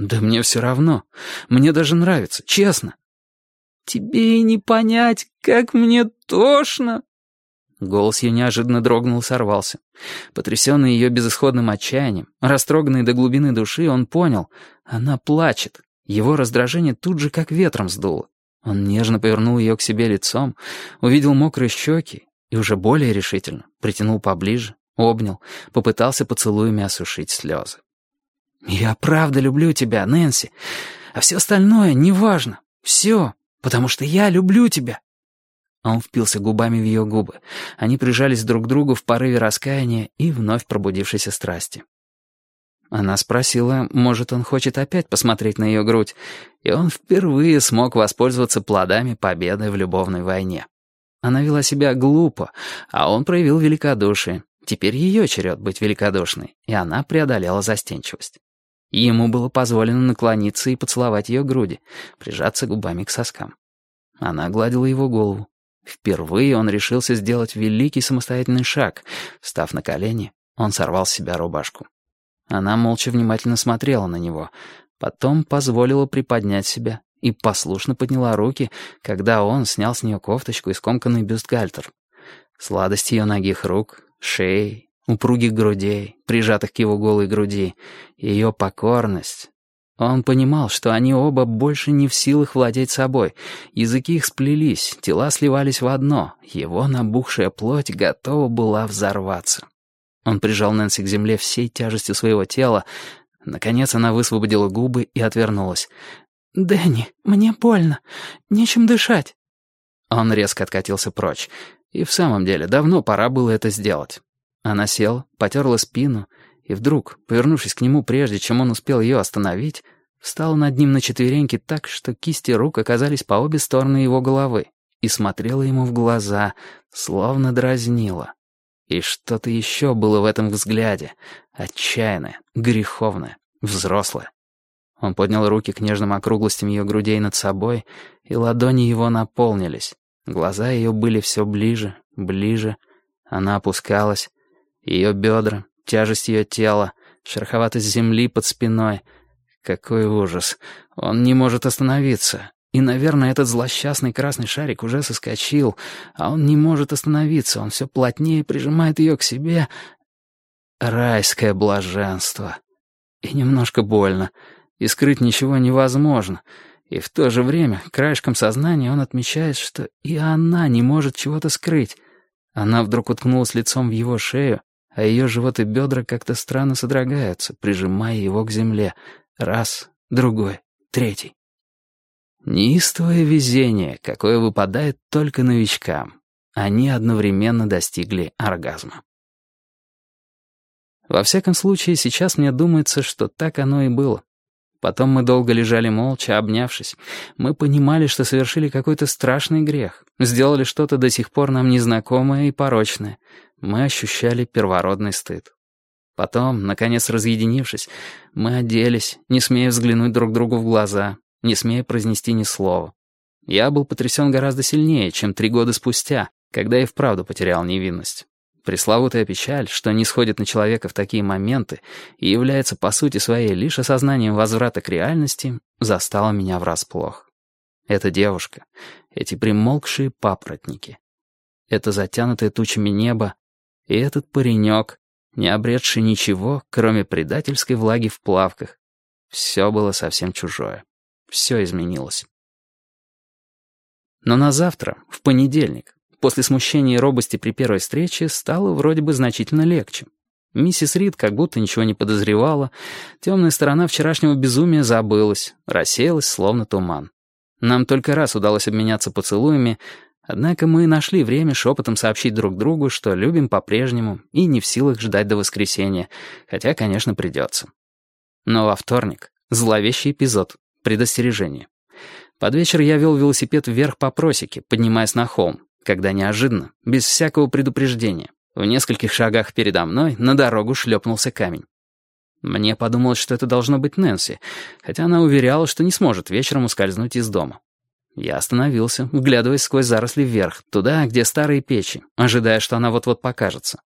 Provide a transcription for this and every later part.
«Да мне все равно. Мне даже нравится, честно». «Тебе и не понять, как мне тошно!» Голос ее неожиданно дрогнул и сорвался. Потрясенный ее безысходным отчаянием, растроганный до глубины души, он понял — она плачет. Его раздражение тут же как ветром сдуло. Он нежно повернул ее к себе лицом, увидел мокрые щеки и уже более решительно притянул поближе, обнял, попытался поцелуями осушить слезы. «Я правда люблю тебя, Нэнси, а все остальное неважно. Все, потому что я люблю тебя». Он впился губами в ее губы. Они прижались друг к другу в порыве раскаяния и вновь пробудившейся страсти. Она спросила, может, он хочет опять посмотреть на ее грудь, и он впервые смог воспользоваться плодами победы в любовной войне. Она вела себя глупо, а он проявил великодушие. Теперь ее черед быть великодушной, и она преодолела застенчивость. Ему было позволено наклониться и поцеловать ее груди, прижаться губами к соскам. Она гладила его голову. Впервые он решился сделать великий самостоятельный шаг. Встав на колени, он сорвал с себя рубашку. Она молча внимательно смотрела на него, потом позволила приподнять себя и послушно подняла руки, когда он снял с нее кофточку и скомканный бюстгальтер. Сладость ее ногих рук, шеи, упругих грудей, прижатых к его голой груди, ее покорность. Он понимал, что они оба больше не в силах владеть собой. Языки их сплелись, тела сливались в одно. Его набухшая плоть готова была взорваться. Он прижал Нэнси к земле всей тяжестью своего тела. Наконец она высвободила губы и отвернулась. «Дэнни, мне больно. Нечем дышать». Он резко откатился прочь. И в самом деле, давно пора было это сделать. Она села, потерла спину, и вдруг, повернувшись к нему прежде, чем он успел ее остановить, встала над ним на четвереньки так, что кисти рук оказались по обе стороны его головы, и смотрела ему в глаза, словно дразнила. И что-то еще было в этом взгляде, отчаянное, греховное, взрослое. Он поднял руки к нежным округлостям ее грудей над собой, и ладони его наполнились. Глаза ее были все ближе, ближе. Она опускалась. Ее бедра, тяжесть ее тела, шероховатость земли под спиной. Какой ужас. Он не может остановиться. И, наверное, этот злосчастный красный шарик уже соскочил, а он не может остановиться. Он все плотнее прижимает ее к себе. Райское блаженство. И немножко больно. И скрыть ничего невозможно. И в то же время, краешком сознания, он отмечает, что и она не может чего-то скрыть. Она вдруг уткнулась лицом в его шею, а ее живот и бедра как-то странно содрогаются, прижимая его к земле. Раз, другой, третий. Неистовое везение, какое выпадает только новичкам. Они одновременно достигли оргазма. Во всяком случае, сейчас мне думается, что так оно и было. Потом мы долго лежали молча, обнявшись. Мы понимали, что совершили какой-то страшный грех, сделали что-то до сих пор нам незнакомое и порочное. Мы ощущали первородный стыд. Потом, наконец разъединившись, мы оделись, не смея взглянуть друг другу в глаза, не смея произнести ни слова. Я был потрясен гораздо сильнее, чем 3 года спустя, когда и вправду потерял невинность. Пресловутая печаль, что не сходит на человека в такие моменты и является по сути своей лишь осознанием возврата к реальности, застала меня врасплох. Эта девушка, эти примолкшие папоротники, это затянутое тучами небо и этот паренек, не обретший ничего, кроме предательской влаги в плавках. Все было совсем чужое. Все изменилось. Но на завтра, в понедельник, после смущения и робости при первой встрече, стало вроде бы значительно легче. Миссис Рид как будто ничего не подозревала, темная сторона вчерашнего безумия забылась, рассеялась, словно туман. Нам только раз удалось обменяться поцелуями, однако мы нашли время шепотом сообщить друг другу, что любим по-прежнему и не в силах ждать до воскресенья, хотя, конечно, придется. Но во вторник зловещий эпизод, предостережение. Под вечер я вел велосипед вверх по просеке, поднимаясь на холм, когда неожиданно, без всякого предупреждения, в нескольких шагах передо мной на дорогу шлепнулся камень. Мне подумалось, что это должно быть Нэнси, хотя она уверяла, что не сможет вечером ускользнуть из дома. Я остановился, вглядываясь сквозь заросли вверх, туда, где старые печи, ожидая, что она вот-вот покажется.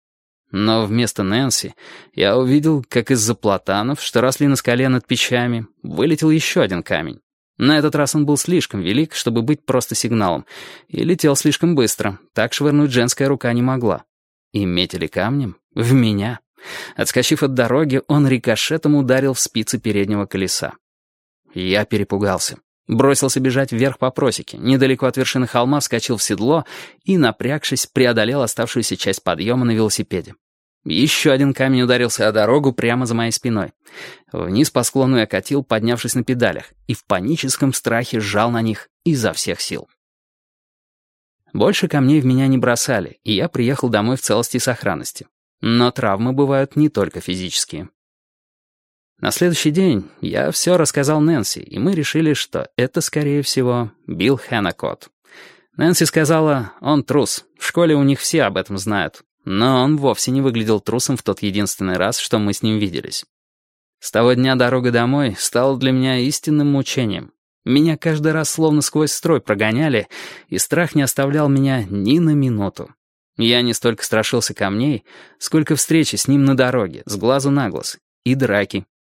Но вместо Нэнси я увидел, как из-за платанов, что росли на скале над печами, вылетел еще один камень. На этот раз он был слишком велик, чтобы быть просто сигналом, и летел слишком быстро, так швырнуть женская рука не могла. И метили камнем в меня. Отскочив от дороги, он рикошетом ударил в спицы переднего колеса. Я перепугался. Бросился бежать вверх по просеке, недалеко от вершины холма вскочил в седло и, напрягшись, преодолел оставшуюся часть подъема на велосипеде. Еще один камень ударился о дорогу прямо за моей спиной. Вниз по склону я катил, поднявшись на педалях, и в паническом страхе сжал на них изо всех сил. Больше камней в меня не бросали, и я приехал домой в целости и сохранности. Но травмы бывают не только физические. На следующий день я все рассказал Нэнси, и мы решили, что это, скорее всего, Билл Хеннекот. Нэнси сказала, он трус, в школе у них все об этом знают, но он вовсе не выглядел трусом в тот единственный раз, что мы с ним виделись. С того дня дорога домой стала для меня истинным мучением. Меня каждый раз словно сквозь строй прогоняли, и страх не оставлял меня ни на минуту. Я не столько страшился камней, сколько встречи с ним на дороге, с глазу на глаз, и драки,